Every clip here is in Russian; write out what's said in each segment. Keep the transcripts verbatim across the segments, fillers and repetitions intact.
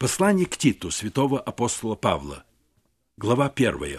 Послание к Титу святого апостола Павла. Глава первая.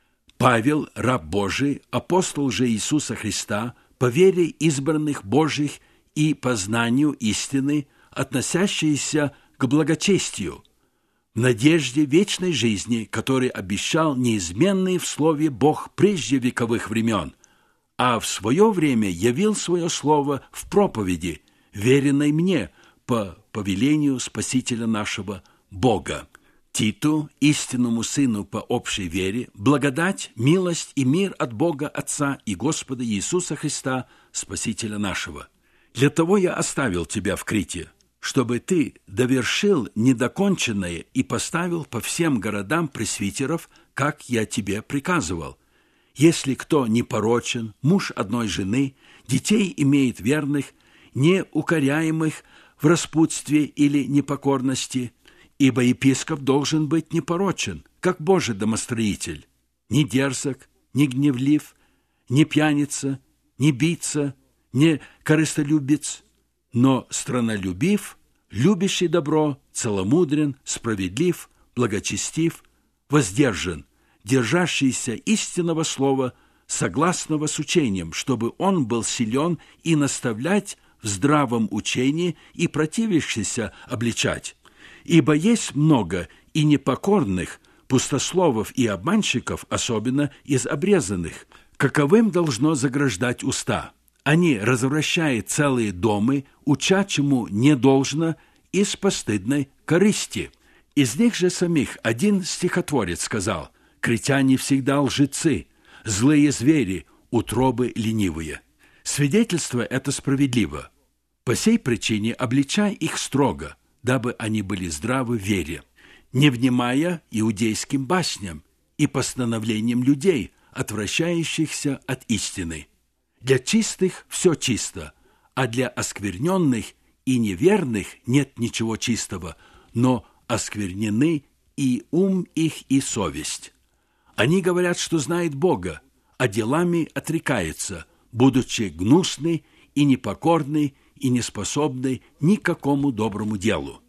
Павел, раб Божий, апостол же Иисуса Христа, по вере избранных Божьих и по знанию истины, относящиеся к благочестию, в надежде вечной жизни, который обещал неизменный в слове Бог прежде вековых времен, а в свое время явил свое слово в проповеди, веренной мне по повелению Спасителя нашего Бога. Титу, истинному сыну по общей вере, благодать, милость и мир от Бога Отца и Господа Иисуса Христа, Спасителя нашего. Для того я оставил тебя в Крите, чтобы ты довершил недоконченное и поставил по всем городам пресвитеров, как я тебе приказывал. Если кто непорочен, муж одной жены, детей имеет верных, не укоряемых в распутстве или непокорности, ибо епископ должен быть непорочен, как Божий домостроитель, не дерзок, не гневлив, не пьяница, не бийца, не корыстолюбец, но страннолюбив, любящий добро, целомудрен, справедлив, благочестив, воздержан, держащийся истинного слова, согласного с учением, чтобы он был силен и наставлять в здравом учении и противящийся обличать. Ибо есть много и непокорных, пустословов и обманщиков, особенно из обрезанных, каковым должно заграждать уста. Они развращают целые домы, уча чему не должно, из постыдной корысти. Из них же самих один стихотворец сказал: «Критяне всегда лжецы, злые звери, утробы ленивые». Свидетельство это справедливо. По сей причине обличай их строго, дабы они были здравы в вере, не внимая иудейским басням и постановлениям людей, отвращающихся от истины. Для чистых все чисто, а для оскверненных и неверных нет ничего чистого, но осквернены и ум их, и совесть. Они говорят, что знают Бога, а делами отрекаются, будучи гнусны и непокорны и неспособны ни к какому доброму делу.